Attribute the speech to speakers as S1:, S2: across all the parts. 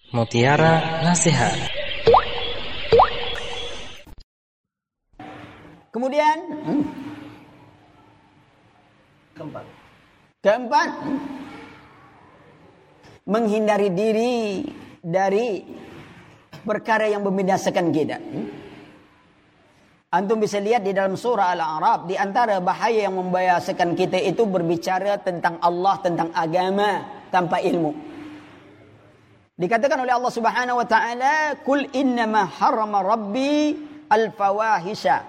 S1: Mutiara Nasihat.
S2: Kemudian keempat, menghindari diri dari perkara yang membinasakan kita. Antum bisa lihat di dalam surah Al-A'raf, di antara bahaya yang membahayakan kita itu berbicara tentang Allah, tentang agama tanpa ilmu. Dikatakan oleh Allah Subhanahu wa taala, "Qul innama harrama rabbi al-fawahisha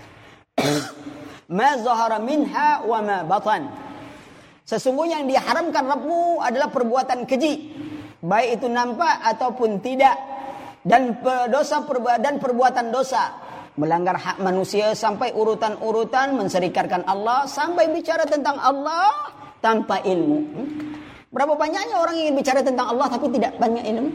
S2: ma zahara minha wa ma batan." Sesungguhnya yang diharamkan Rabbmu adalah perbuatan keji, baik itu nampak ataupun tidak, dan perbuatan dosa, melanggar hak manusia sampai urutan-urutan menserikatkan Allah, sampai bicara tentang Allah tanpa ilmu. Berapa banyaknya orang ingin bicara tentang Allah tapi tidak banyak ilmu.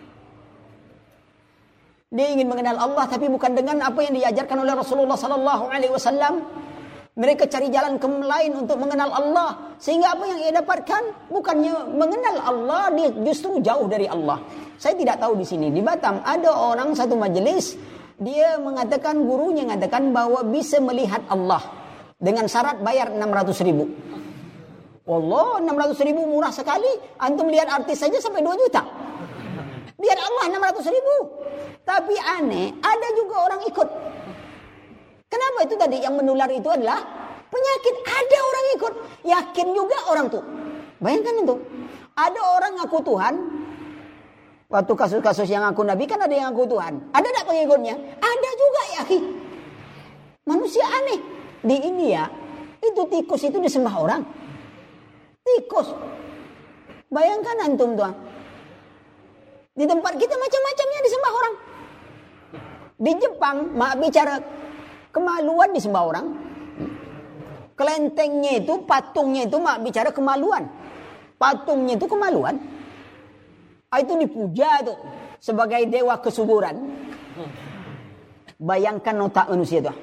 S2: Dia ingin mengenal Allah tapi bukan dengan apa yang diajarkan oleh Rasulullah sallallahu alaihi wasallam. Mereka cari jalan ke lain untuk mengenal Allah, sehingga apa yang ia dapatkan bukannya mengenal Allah, dia justru jauh dari Allah. Saya tidak tahu di sini di Batam ada orang satu majelis, dia mengatakan, gurunya mengatakan bahwa bisa melihat Allah dengan syarat bayar 600.000. Wallah, 600.000 murah sekali. Antum lihat artis saja sampai 2 juta. Lihat Allah 600.000. Tapi aneh, ada juga orang ikut. Kenapa itu tadi? Yang menular itu adalah penyakit. Ada orang ikut. Yakin juga orang tuh. Bayangkan itu. Ada orang ngaku Tuhan. Waktu kasus-kasus yang ngaku Nabi kan ada yang ngaku Tuhan. Ada tak pengikutnya? Ada juga ya. Manusia aneh. Di India, itu tikus itu disembah orang. Tikus. Bayangkan antum tuh. Di tempat kita macam-macamnya disembah orang. Di Jepang, mak bicara kemaluan disembah orang. Kelentengnya itu, patungnya itu mak bicara kemaluan. Patungnya itu kemaluan. Itu dipuja itu sebagai dewa kesuburan. Bayangkan otak manusia itu.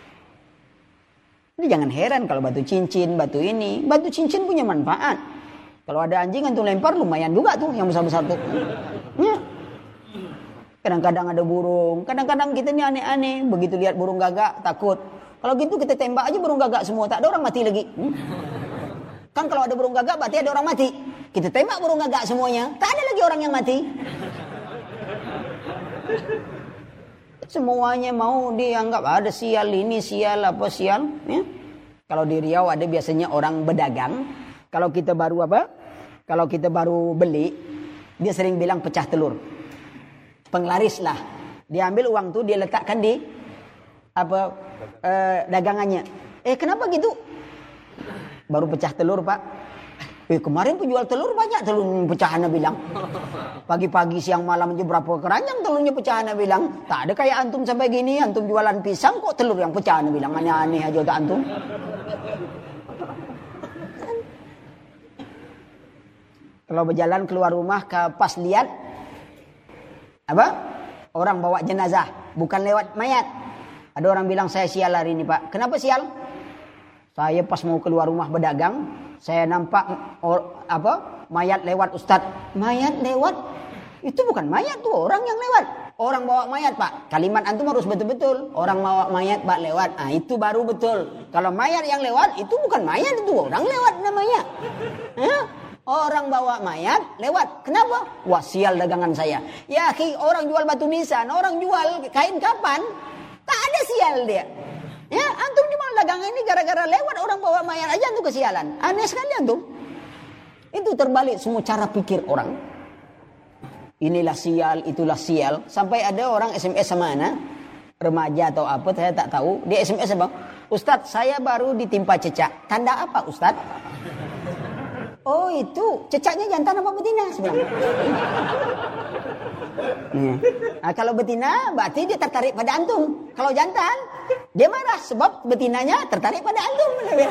S2: Ini jangan heran kalau batu cincin, batu ini. Batu cincin punya manfaat. Kalau ada anjing antum lempar lumayan juga tuh yang besar-besar tuh. Ya. Kadang-kadang ada burung. Kadang-kadang kita ini aneh-aneh. Begitu lihat burung gagak takut. Kalau gitu kita tembak aja burung gagak semua. Tak ada orang mati lagi. Kan kalau ada burung gagak berarti ada orang mati. Kita tembak burung gagak semuanya. Tak ada lagi orang yang mati. Semuanya mau dianggap ada sial ini, sial apa, sial. Ya. Kalau di Riau ada biasanya orang berdagang. Kalau kita baru apa? Kalau kita baru beli, dia sering bilang pecah telur. Penglaris lah. Dia ambil uang tuh, dia letakkan di apa dagangannya. Kenapa gitu? Baru pecah telur, Pak. Kemarin penjual telur banyak telur pecahannya bilang. Pagi-pagi siang malam aja berapa keranjang telurnya pecahannya bilang. Tak ada kayak antum sampai gini, antum jualan pisang kok telur yang pecahannya bilang. Aneh-aneh aja tak antum. Kalau berjalan keluar rumah pas lihat apa? Orang bawa jenazah, bukan lewat mayat. Ada orang bilang saya sial hari ini, Pak. Kenapa sial? Saya pas mau keluar rumah berdagang, saya nampak mayat lewat, Ustaz. Mayat lewat? Itu bukan mayat tuh, orang yang lewat. Orang bawa mayat, Pak. Kalimat antum harus betul-betul. Orang bawa mayat, Pak, lewat. Itu baru betul. Kalau mayat yang lewat, itu bukan mayat, itu orang lewat namanya. Ya? Orang bawa mayat lewat. Kenapa? Wah, sial dagangan saya. Ya, orang jual batu nisan, orang jual kain kapan, tak ada sial dia. Ya, antum cuma dagangan ini gara-gara lewat orang bawa mayat aja antum kesialan. Aneh sekali antum. Itu terbalik semua cara pikir orang. Inilah sial, itulah sial. Sampai ada orang SMS sama anak, remaja atau apa, saya tak tahu. Dia SMS apa? Ustaz, saya baru ditimpa cecak. Tanda apa, Ustaz? Oh, itu cecaknya jantan apa betina sebenarnya? Nah, kalau betina berarti dia tertarik pada antum. Kalau jantan dia marah sebab betinanya tertarik pada antum.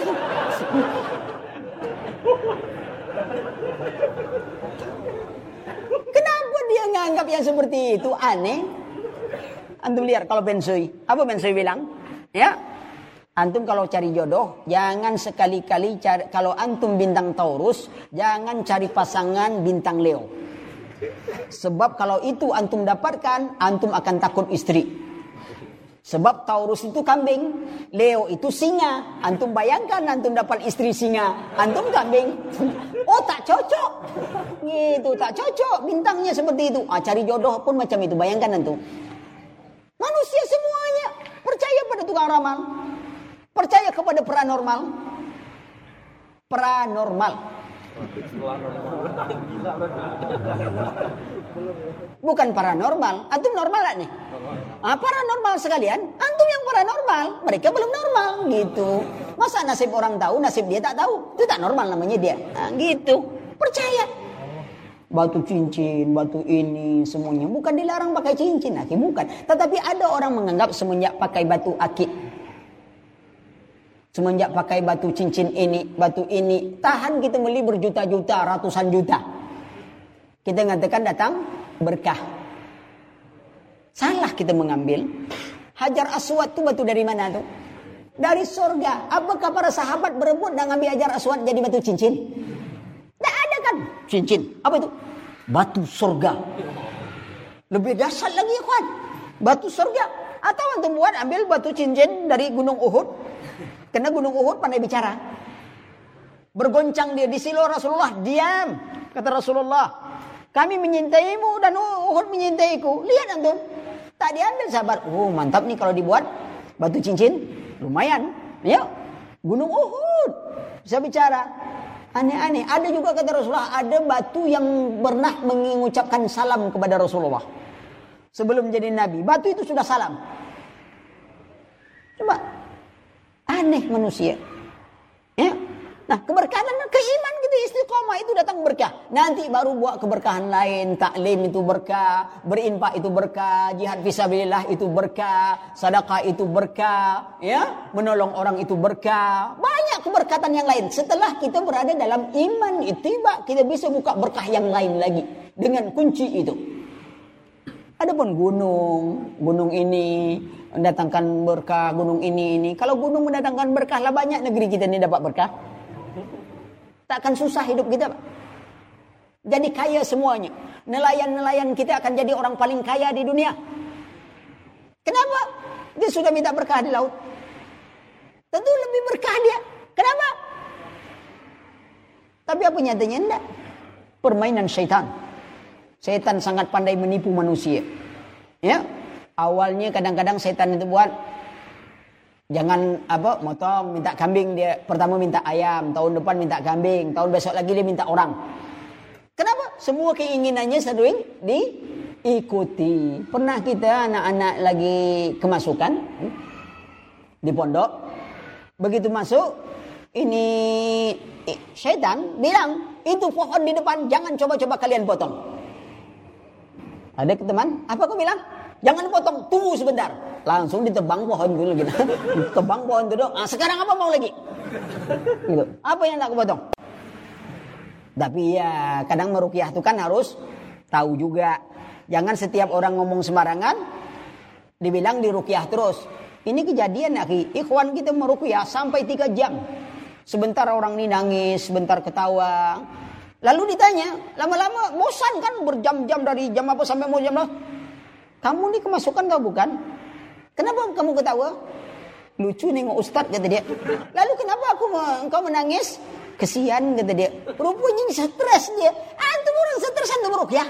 S2: Kenapa dia nganggap yang seperti itu aneh? Antum lihat kalau bensui, apa bensui bilang? Ya, antum kalau cari jodoh, jangan sekali-kali cari, kalau antum bintang Taurus, jangan cari pasangan bintang Leo. Sebab kalau itu antum dapatkan, antum akan takut istri. Sebab Taurus itu kambing, Leo itu singa. Antum bayangkan antum dapat istri singa, antum kambing. Oh, tak cocok. Gitu, tak cocok. Bintangnya seperti itu. Cari jodoh pun macam itu. Bayangkan antum. Manusia semuanya percaya pada tukang ramal. Percaya kepada paranormal. Paranormal. Bukan paranormal. Antum normal lah nih. Paranormal sekalian. Antum yang paranormal. Mereka belum normal gitu. Masa nasib orang tahu, nasib dia tak tahu. Itu tak normal namanya dia. Gitu. Percaya. Batu cincin, batu ini, semuanya. Bukan dilarang pakai cincin, akik. Bukan. Tetapi ada orang menganggap semenjak pakai batu akik. Semenjak pakai batu cincin ini, batu ini, tahan kita beli berjuta-juta, ratusan juta. Kita mengatakan datang berkah. Salah kita mengambil. Hajar Aswad itu batu dari mana tuh? Dari surga. Apakah para sahabat berebut dan ngambil Hajar Aswad jadi batu cincin? Tidak ada kan? Cincin. Apa itu? Batu surga. Lebih dahsyat lagi ya kawan. Batu surga. Atau antum buat ambil batu cincin dari Gunung Uhud. Karena Gunung Uhud pandai bicara. Bergoncang dia di silo Rasulullah. Diam. Kata Rasulullah. Kami menyintaimu dan Uhud menyintaiku. Lihat antum. Tak diambil sahabat. Oh mantap nih kalau dibuat batu cincin. Lumayan. Ya. Gunung Uhud. Bisa bicara. Aneh-aneh. Ada juga kata Rasulullah. Ada batu yang pernah mengucapkan salam kepada Rasulullah. Sebelum jadi Nabi. Batu itu sudah salam. Coba. Aneh manusia. Ya. Nah, keberkahan keiman gitu istiqomah itu datang berkah. Nanti baru buat keberkahan lain, taklim itu berkah, berinfak itu berkah, jihad fisabilillah itu berkah, sedekah itu berkah, ya, menolong orang itu berkah. Banyak keberkatan yang lain. Setelah kita berada dalam iman ittiba, kita bisa buka berkah yang lain lagi dengan kunci itu. Adapun gunung ini mendatangkan berkah, gunung ini. Kalau gunung mendatangkan berkah, lah banyak negeri kita ini dapat berkah. Takkan susah hidup kita, Pak. Jadi kaya semuanya. Nelayan-nelayan kita akan jadi orang paling kaya di dunia. Kenapa? Dia sudah minta berkah di laut. Tentu lebih berkah dia. Kenapa? Tapi apa nyatanya? Enggak. Permainan syaitan. Setan sangat pandai menipu manusia. Ya. Awalnya kadang-kadang setan itu buat jangan motong, minta kambing dia. Pertama minta ayam, tahun depan minta kambing, tahun besok lagi dia minta orang. Kenapa? Semua keinginannya sering diikuti. Pernah kita anak-anak lagi kemasukan di pondok. Begitu masuk, ini setan bilang, itu pohon di depan jangan coba-coba kalian potong. Ada teman, apa aku bilang? Jangan potong, tunggu sebentar. Langsung ditebang pohon dulu gitu. Tebang pohon itu dong. Sekarang apa mau lagi? Gitu. Apa yang nak potong? Tapi ya kadang meruqyah itu kan harus tahu juga. Jangan setiap orang ngomong sembarangan dibilang diruqyah terus. Ini kejadian akhi. Ikhwan kita meruqyah sampai 3 jam. Sebentar orang ini nangis, sebentar ketawa. Lalu ditanya, lama-lama bosan kan berjam-jam dari jam apa sampai mau jam apa? Kamu ini kemasukan kau bukan? Kenapa kamu ketawa? Lucu nengok ustaz kata dia. Lalu kenapa engkau menangis? Kesian kata dia. Rupanya stres dia. Antum orang stres antum meruqyah.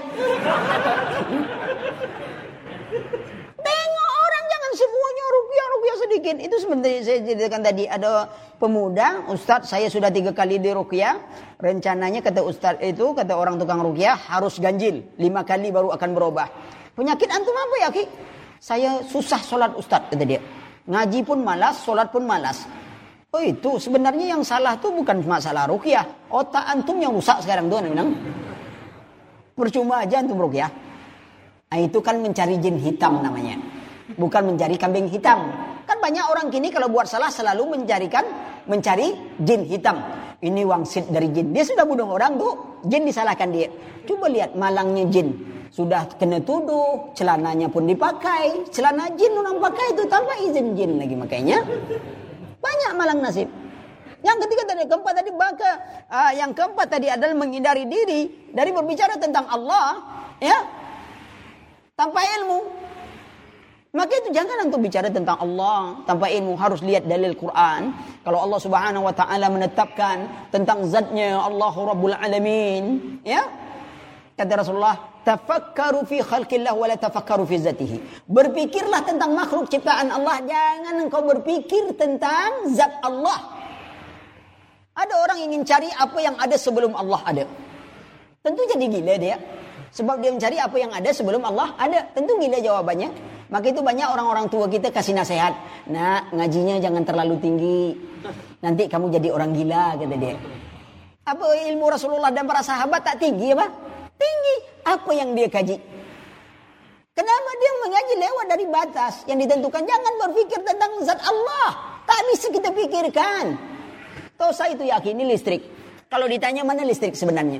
S2: Tengok orang jangan semuanya ruqyah sedikit. Itu sebenarnya saya ceritakan tadi ada pemuda, ustaz saya sudah 3 kali diruqyah. Rencananya kata ustaz itu, kata orang tukang ruqyah harus ganjil 5 kali baru akan berubah. Penyakit antum apa ya, Ki? Saya susah sholat ustaz, kata dia. Ngaji pun malas, sholat pun malas. Oh itu, sebenarnya yang salah tuh bukan masalah ruqyah. Otak antum yang rusak sekarang tuh, memang. Percuma aja antum ruqyah. Nah, itu kan mencari jin hitam namanya. Bukan mencari kambing hitam. Kan banyak orang kini kalau buat salah selalu mencari jin hitam. Ini wangsit dari jin. Dia sudah bunuh orang tuh, jin disalahkan dia. Coba lihat malangnya jin. Sudah kena tuduh, celananya pun dipakai. Celana jin orang pakai itu tanpa izin jin lagi makanya. Banyak malang nasib. Yang ketiga tadi, yang keempat tadi adalah menghindari diri dari berbicara tentang Allah. Ya. Tanpa ilmu. Maka itu jangan antum bicara tentang Allah tanpa ilmu, harus lihat dalil Quran. Kalau Allah Subhanahu wa taala menetapkan tentang zatnya Allahu Rabbul Alamin, ya. Kata Rasulullah, tafakkaru fi khalqillah wa la tafakkaru fi zatihi. Berpikirlah tentang makhluk ciptaan Allah, jangan engkau berpikir tentang zat Allah. Ada orang ingin cari apa yang ada sebelum Allah ada. Tentu jadi gila dia. Sebab dia mencari apa yang ada sebelum Allah ada. Tentu gila jawabannya. Maka itu banyak orang-orang tua kita kasih nasihat. Nak, ngajinya jangan terlalu tinggi. Nanti kamu jadi orang gila, kata dia. Apa ilmu Rasulullah dan para sahabat tak tinggi apa? Tinggi. Apa yang dia kaji? Kenapa dia mengaji lewat dari batas yang ditentukan? Jangan berpikir tentang zat Allah. Tak bisa kita pikirkan. Tahu saya itu yakin ini listrik. Kalau ditanya mana listrik sebenarnya?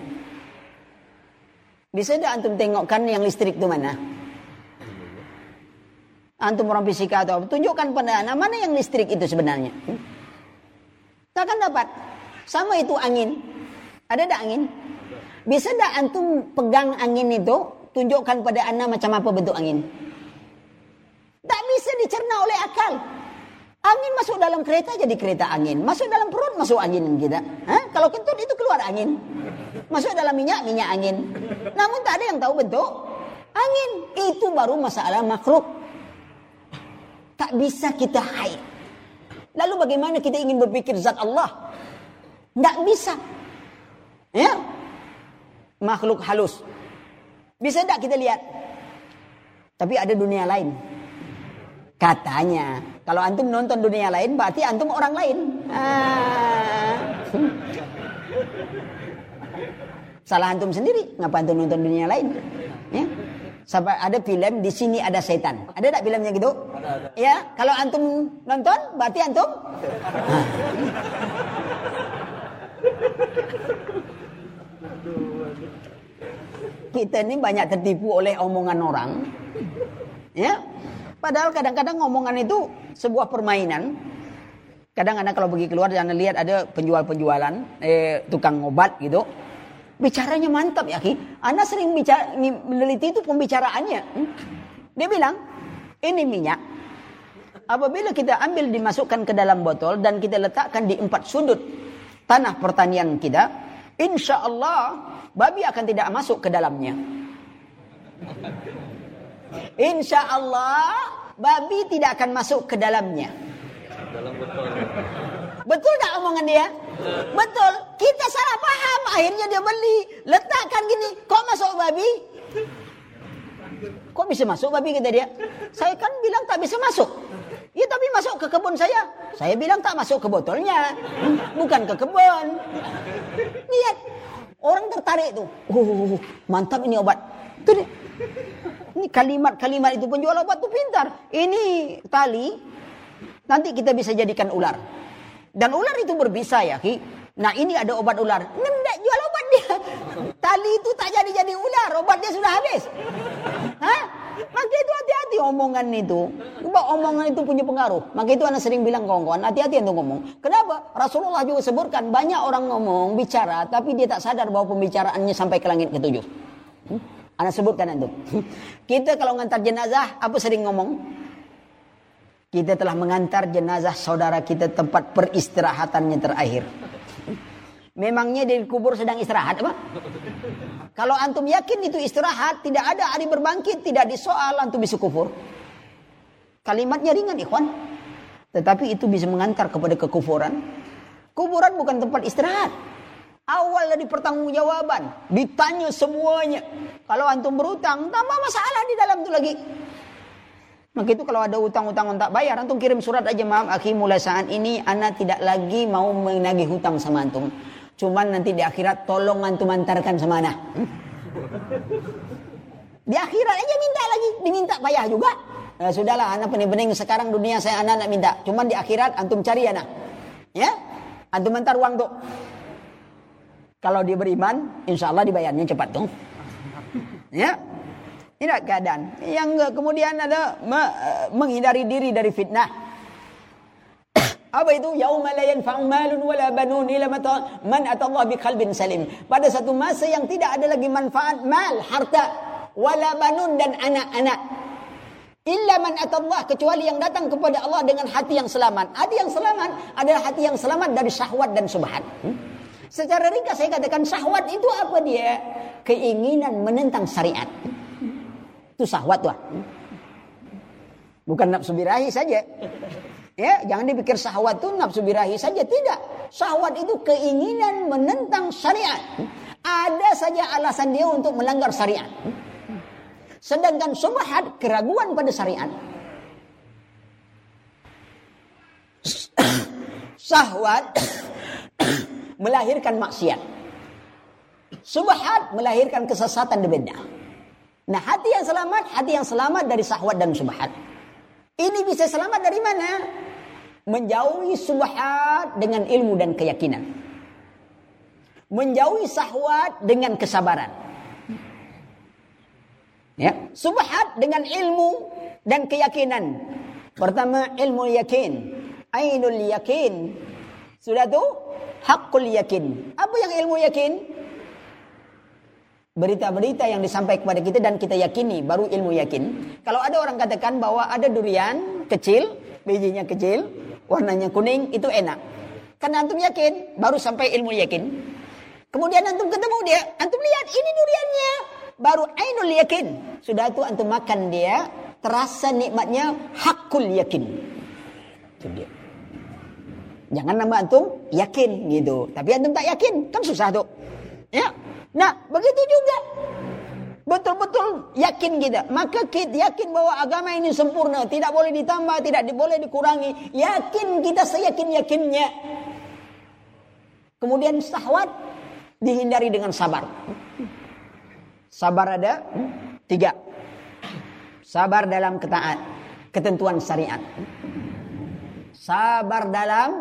S2: Bisa tak antum tengokkan yang listrik itu mana? Antum orang fisika atau apa? Tunjukkan pada anak mana yang listrik itu sebenarnya. Takkan dapat. Sama itu angin. Ada tak angin? Bisa tak antum pegang angin itu? Tunjukkan pada anak macam apa bentuk angin. Tak bisa dicerna oleh akal. Angin masuk dalam kereta jadi kereta angin. Masuk dalam perut masuk angin kita. Kalau kentut itu keluar angin. Masuk dalam minyak angin. Namun tak ada yang tahu bentuk angin. Itu baru masalah makhluk. Tak bisa kita haid. Lalu bagaimana kita ingin berpikir zat Allah? Tak bisa. Ya. Makhluk halus. Bisa tak kita lihat? Tapi ada dunia lain. Katanya. Kalau antum nonton dunia lain, berarti antum orang lain. Salah antum sendiri. Ngapa antum nonton dunia lain? Ya. Sampai ada film di sini ada setan. Ada tak filmnya gitu? Ada. Ya, kalau antum nonton, berarti antum. Kita ini banyak tertipu oleh omongan orang. Ya. Padahal kadang-kadang omongan itu sebuah permainan. Kadang-kadang kalau pergi keluar jangan lihat ada penjual-penjualan, tukang obat gitu. Bicaranya mantap ya Ki. Anda sering meneliti itu pembicaraannya. Dia bilang, ini minyak. Apabila kita ambil dimasukkan ke dalam botol dan kita letakkan di 4 sudut tanah pertanian kita, insya Allah babi akan tidak masuk ke dalamnya. Insya Allah babi tidak akan masuk ke dalamnya. Betul tak omongan dia? Betul. Kita salah paham. Akhirnya dia beli. Letakkan gini. Kok masuk babi? Kok bisa masuk babi, kata dia. Saya kan bilang tak bisa masuk. Ya tapi masuk ke kebun saya. Saya bilang tak masuk ke botolnya. Bukan ke kebun. Lihat. Orang tertarik tuh. Oh, mantap ini obat. Tuh dia. Ini kalimat-kalimat itu penjual obat tuh pintar. Ini tali. Nanti kita bisa jadikan ular. Dan ular itu berbisa ya Ki. Nah ini ada obat ular. Ini tidak jual obat dia. Tali itu tak jadi ular. Obatnya sudah habis. Hah? Maka itu hati-hati omongan itu. Sebab omongan itu punya pengaruh. Maka itu anak sering bilang kawan-kawan, hati-hati untuk ngomong. Kenapa? Rasulullah juga sebutkan banyak orang ngomong, bicara, tapi dia tak sadar bahwa pembicaraannya sampai ke langit ke-7. Anak sebutkan itu. Kita kalau ngantar jenazah, apa sering ngomong? Kita telah mengantar jenazah saudara kita tempat peristirahatannya terakhir. Memangnya di kubur sedang istirahat apa? Kalau antum yakin itu istirahat, tidak ada hari berbangkit, tidak disoal, antum bisa kufur. Kalimatnya ringan ikhwan. Tetapi itu bisa mengantar kepada kekufuran. Kuburan bukan tempat istirahat. Awal dari pertanggungjawaban. Ditanya semuanya. Kalau antum berutang, tambah masalah di dalam itu lagi. Maka itu kalau ada utang-utang tak bayar, antum kirim surat aja, maaf akhi, mulai saat ini ana tidak lagi mau menagih hutang sama antum. Cuman nanti di akhirat tolong antum antarkan sama ana. Di akhirat aja minta lagi, diminta payah juga. Ya sudahlah, ana pening-pening sekarang dunia saya ana nak minta. Cuman di akhirat antum cari ana. Ya? Antum antar uang tuh. Kalau dia beriman, insya Allah dibayarnya cepat tuh. Ya? Ini keadaan. Yang kemudian ada menghindari diri dari fitnah. Apa itu? Yauma la yanfa'u malun wala banun illa man atallah biqalbin salim. Pada satu masa yang tidak ada lagi manfaat mal, harta, wala banun, dan anak-anak. Illa man atallah, kecuali yang datang kepada Allah dengan hati yang selamat. Hati yang selamat adalah hati yang selamat dari syahwat dan subhat. Secara ringkas saya katakan syahwat itu apa dia? Keinginan menentang syariat. Itu syahwat tuh. Bukan nafsu birahi saja. Ya, jangan dipikir syahwat itu nafsu birahi saja, tidak. Syahwat itu keinginan menentang syariat. Ada saja alasan dia untuk melanggar syariat. Sedangkan subhat keraguan pada syariat. Syahwat melahirkan maksiat. Subhat melahirkan kesesatan dan bid'ah. Nah, hati yang selamat dari syahwat dan subhat. Ini bisa selamat dari mana? Menjauhi subhat dengan ilmu dan keyakinan. Menjauhi syahwat dengan kesabaran. Ya, subhat dengan ilmu dan keyakinan. Pertama, ilmu yakin, ainul yakin. Sudah tu hakul yakin. Apa yang ilmu yakin? Berita-berita yang disampaikan kepada kita dan kita yakini, baru ilmu yakin. Kalau ada orang katakan bahwa ada durian kecil, bijinya kecil, warnanya kuning, itu enak. Karena antum yakin, baru sampai ilmu yakin. Kemudian antum ketemu dia, antum lihat ini duriannya, baru ainul yakin. Sudah itu antum makan dia, terasa nikmatnya hakul yakin. Itu dia. Jangan nama antum yakin gitu, tapi antum tak yakin, kan susah tuh. Ya. Nah, begitu juga. Betul-betul yakin kita. Maka kita yakin bahwa agama ini sempurna, tidak boleh ditambah, tidak boleh dikurangi. Yakin kita seyakin-yakinnya. Kemudian syahwat dihindari dengan sabar. Sabar ada 3. Sabar dalam ketentuan syariat. Sabar dalam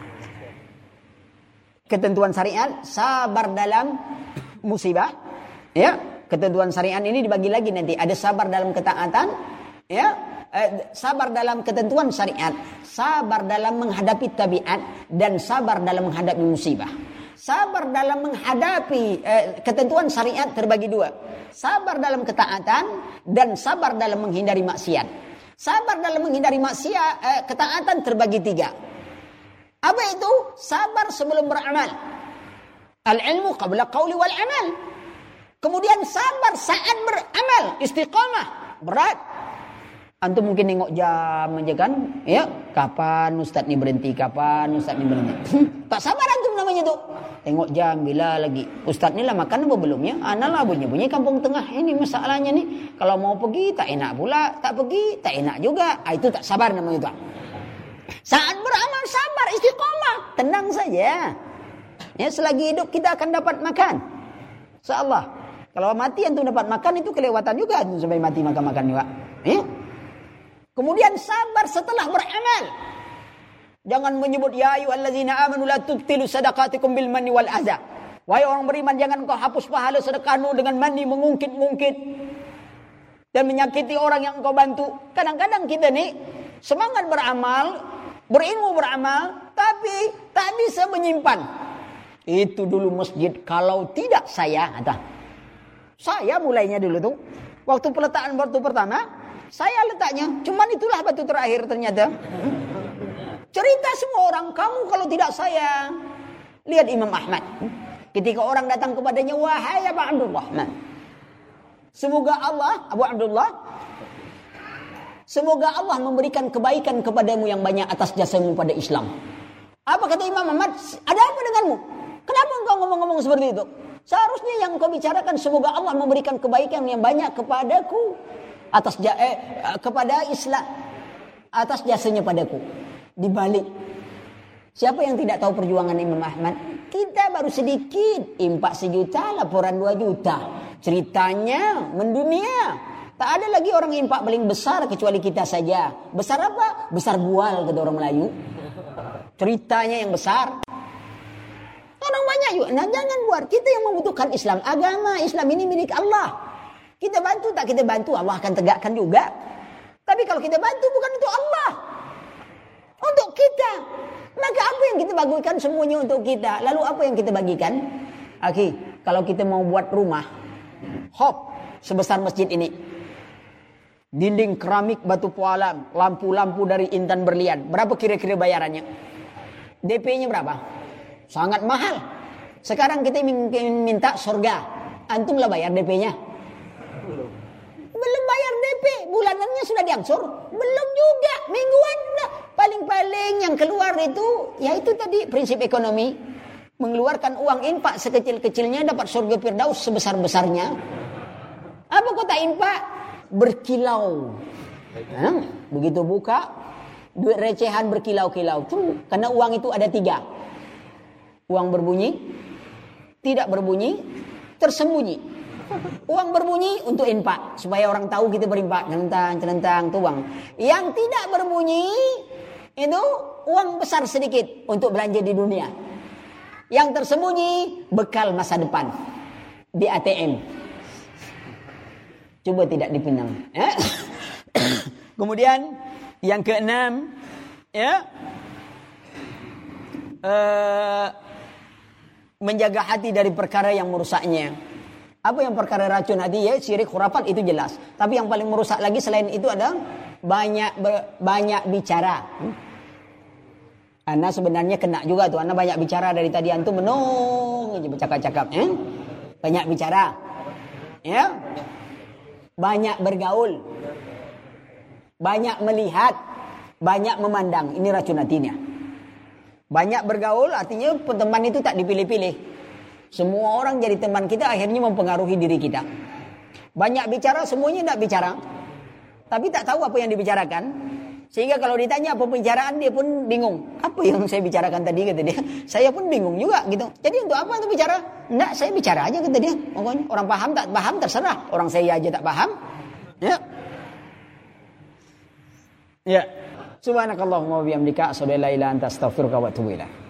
S2: ketentuan syariat, sabar dalam musibah. Ya, ketentuan syariat ini dibagi lagi nanti. Ada sabar dalam ketaatan, ya, sabar dalam ketentuan syariat, sabar dalam menghadapi tabiat, dan sabar dalam menghadapi musibah. Sabar dalam menghadapi ketentuan syariat terbagi 2. Sabar dalam ketaatan dan sabar dalam menghindari maksiat. Sabar dalam menghindari maksiat, ketaatan terbagi 3. Apa itu? Sabar sebelum beramal. Al-ilmu qabla qawli wal amal. Kemudian sabar saat beramal, istiqamah, berat. Antum mungkin nengok jam aja kan, ya, kapan ustaz ni berhenti, kapan ustaz ni berhenti. Tak sabar antum namanya tuh. Tengok jam bila lagi. Ustaz ni lah makan apa belum ya? Ana lah bunyi-bunyi kampung tengah ini masalahnya ni. Kalau mau pergi tak enak pula, tak pergi tak enak juga. Itu tak sabar namanya tuh. Saat beramal sabar, istiqamah, tenang saja. Ya, selagi hidup kita akan dapat makan. Insyaallah. Kalau mati antum dapat makan itu kelewatan juga antum sampai mati makan juga. Ya. Kemudian sabar setelah beramal. Jangan menyebut ya ayyuhallazina amanu la tubtilu sadaqatikum bil manni wal adza. Wahai orang beriman, jangan kau hapus pahala sedekahmu dengan mani, mengungkit-ungkit dan menyakiti orang yang kau bantu. Kadang-kadang kita nih semangat beramal, berilmu beramal, tapi tak bisa menyimpan. Itu dulu masjid, kalau tidak saya mulainya dulu tuh. Waktu peletakan batu pertama, saya letaknya, cuman itulah batu terakhir ternyata. Cerita semua orang, kamu kalau tidak saya. Lihat Imam Ahmad. Ketika orang datang kepadanya, wahai Abu Abdullah. Semoga Allah memberikan kebaikan kepadamu yang banyak atas jasamu pada Islam. Apa kata Imam Ahmad? Ada apa denganmu? Kenapa engkau ngomong-ngomong seperti itu? Seharusnya yang kau bicarakan, semoga Allah memberikan kebaikan yang banyak kepadaku atas kepada Islam, atas jasanya padaku. Dibalik, siapa yang tidak tahu perjuangan Imam Ahmad? Kita baru sedikit, impak 1 juta, laporan 2 juta. Ceritanya mendunia. Tak ada lagi orang impak paling besar kecuali kita saja. Besar apa? Besar bual kata orang Melayu. Ceritanya yang besar. Orang banyak juga. Nah, jangan buat. Kita yang membutuhkan Islam. Agama Islam ini milik Allah. Kita bantu tak kita bantu, Allah akan tegakkan juga. Tapi kalau kita bantu bukan untuk Allah, untuk kita. Maka apa yang kita bagikan semuanya untuk kita. Lalu apa yang kita bagikan? Kalau kita mau buat rumah, sebesar masjid ini. Dinding keramik batu pualam, lampu-lampu dari intan berlian. Berapa kira-kira bayarannya? DP-nya berapa? Sangat mahal. Sekarang kita minta surga. Antum lah bayar DP-nya. Belum bayar DP, bulanannya sudah diangsur. Belum juga, mingguan. Nah, paling-paling yang keluar itu, ya itu tadi prinsip ekonomi. Mengeluarkan uang infak sekecil-kecilnya dapat surga firdaus sebesar-besarnya. Apa kata infak? Berkilau. Nah, begitu buka, duit recehan berkilau-kilau. Karena uang itu ada 3. Uang berbunyi, tidak berbunyi, tersembunyi. Uang berbunyi untuk infak, supaya orang tahu kita berinfak, celentang tuh uang. Yang tidak berbunyi itu uang besar sedikit untuk belanja di dunia. Yang tersembunyi bekal masa depan di ATM. Coba tidak dipinang. Ya. Kemudian yang keenam, ya, menjaga hati dari perkara yang merusaknya. Apa yang perkara racun hati? Ya, syirik, khurafat itu jelas. Tapi yang paling merusak lagi selain itu ada banyak bicara. Ana sebenarnya kena juga tuh. Ana banyak bicara dari tadi, antum menung aja bercakap-cakap. Banyak bicara, ya. Banyak bergaul, banyak melihat, banyak memandang. Ini racun hatinya. Banyak bergaul artinya teman itu tak dipilih-pilih. Semua orang jadi teman kita, akhirnya mempengaruhi diri kita. Banyak bicara, semuanya tidak bicara, tapi tak tahu apa yang dibicarakan. Sehingga kalau ditanya apa pembicaraan, dia pun bingung. Apa yang saya bicarakan tadi, kata dia. Saya pun bingung juga gitu. Jadi untuk apa itu bicara? Enggak, saya bicara aja, kata dia. Pokoknya orang paham tak paham terserah. Orang saya aja tak paham. Ya. Ya. Subhanakallahumma wa bihamdika asyhadu an la ilaha illa anta astaghfiruka wa atubu ilaik.